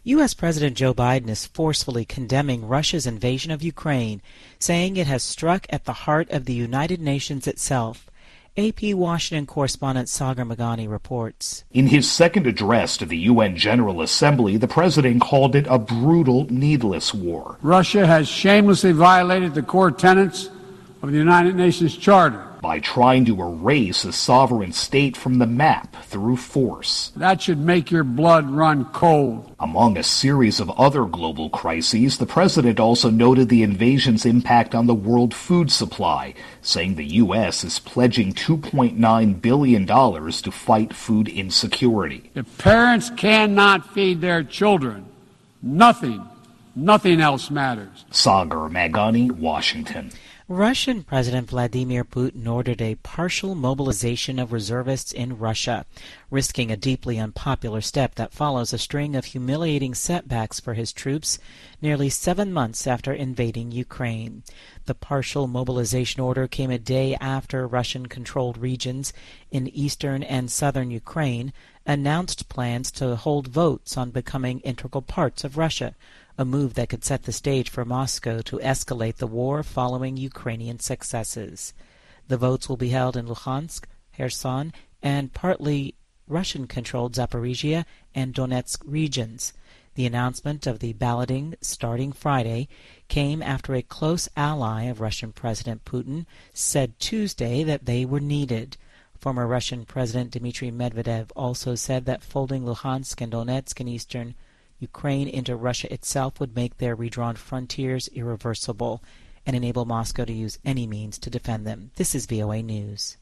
U.S. President Joe Biden is forcefully condemning Russia's invasion of Ukraine, saying it has struck at the heart of the United Nations itself. AP Washington correspondent Sagar Meghani reports. In his second address to the UN General Assembly, the president called it a brutal, needless war. Russia has shamelessly violated the core tenets of the United Nations Charter by trying to erase a sovereign state from the map through force. That should make your blood run cold. Among a series of other global crises, the president also noted the invasion's impact on the world food supply, saying the U.S. is pledging $2.9 billion to fight food insecurity. If parents cannot feed their children, nothing else matters. Sagar Meghani, Washington. Russian President Vladimir Putin ordered a partial mobilization of reservists in Russia, risking a deeply unpopular step that follows a string of humiliating setbacks for his troops nearly 7 months after invading Ukraine. The partial mobilization order came a day after Russian-controlled regions in eastern and southern Ukraine announced plans to hold votes on becoming integral parts of Russia, a move that could set the stage for Moscow to escalate the war following Ukrainian successes. The votes will be held in Luhansk, Kherson, and partly Russian-controlled Zaporizhia and Donetsk regions. The announcement of the balloting starting Friday came after a close ally of Russian President Putin said Tuesday that they were needed. Former Russian President Dmitry Medvedev also said that folding Luhansk and Donetsk in eastern Ukraine into Russia itself would make their redrawn frontiers irreversible and enable Moscow to use any means to defend them. This is VOA News.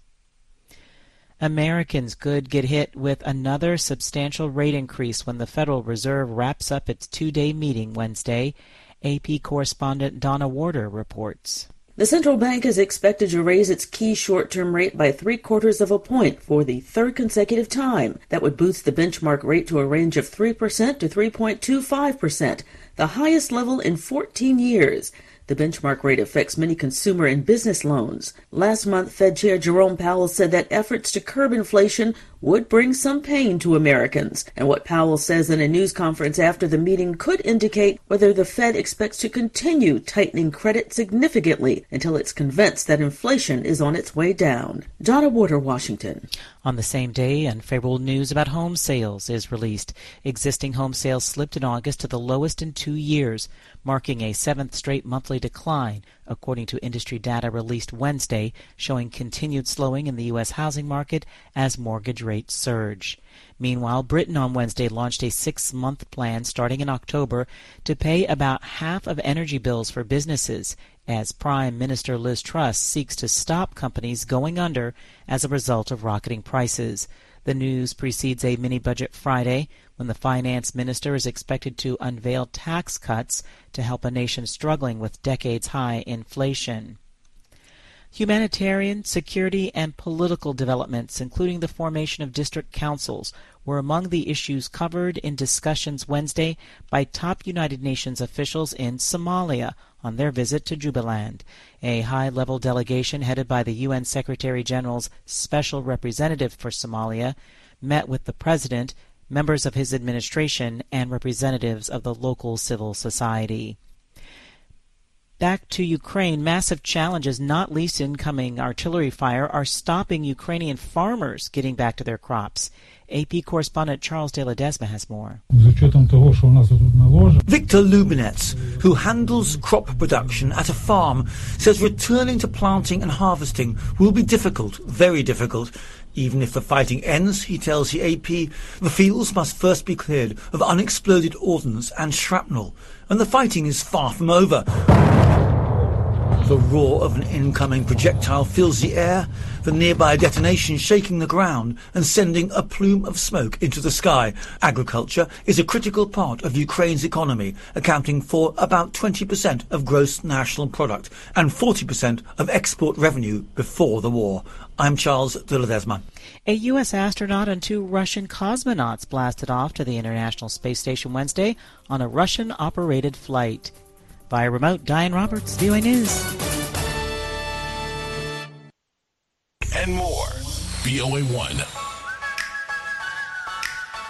Americans could get hit with another substantial rate increase when the Federal Reserve wraps up its two-day meeting Wednesday. AP correspondent Donna Warder reports. The central bank is expected to raise its key short-term rate by 0.75 of a point for the third consecutive time. That would boost the benchmark rate to a range of 3% to 3.25%, the highest level in 14 years. The benchmark rate affects many consumer and business loans. Last month, Fed Chair Jerome Powell said that efforts to curb inflation would bring some pain to Americans. And what Powell says in a news conference after the meeting could indicate whether the Fed expects to continue tightening credit significantly until it's convinced that inflation is on its way down. Donna Warder, Washington. On the same day, unfavorable news about home sales is released. Existing home sales slipped in August to the lowest in 2 years, marking a seventh straight monthly decline, according to industry data released Wednesday, showing continued slowing in the U.S. housing market as mortgage rates surge. Meanwhile, Britain on Wednesday launched a 6-month plan starting in October to pay about half of energy bills for businesses, as Prime Minister Liz Truss seeks to stop companies going under as a result of rocketing prices. The news precedes a mini-budget Friday when the finance minister is expected to unveil tax cuts to help a nation struggling with decades-high inflation. Humanitarian, security, and political developments, including the formation of district councils, were among the issues covered in discussions Wednesday by top United Nations officials in Somalia on their visit to Jubaland. A high-level delegation headed by the UN Secretary-General's Special Representative for Somalia met with the President, members of his administration, and representatives of the local civil society. Back to Ukraine, massive challenges, not least incoming artillery fire, are stopping Ukrainian farmers getting back to their crops. AP correspondent Charles De Ledesma has more. Victor Lubinets, who handles crop production at a farm, says returning to planting and harvesting will be difficult, very difficult. Even if the fighting ends, he tells the AP, the fields must first be cleared of unexploded ordnance and shrapnel, and the fighting is far from over. The roar of an incoming projectile fills the air, the nearby detonation shaking the ground and sending a plume of smoke into the sky. Agriculture is a critical part of Ukraine's economy, accounting for about 20% of gross national product and 40% of export revenue before the war. I'm Charles De Ledesma. A U.S. astronaut and 2 Russian cosmonauts blasted off to the International Space Station Wednesday on a Russian-operated flight. Via remote, Diane Roberts, VOA News. And more. VOA1.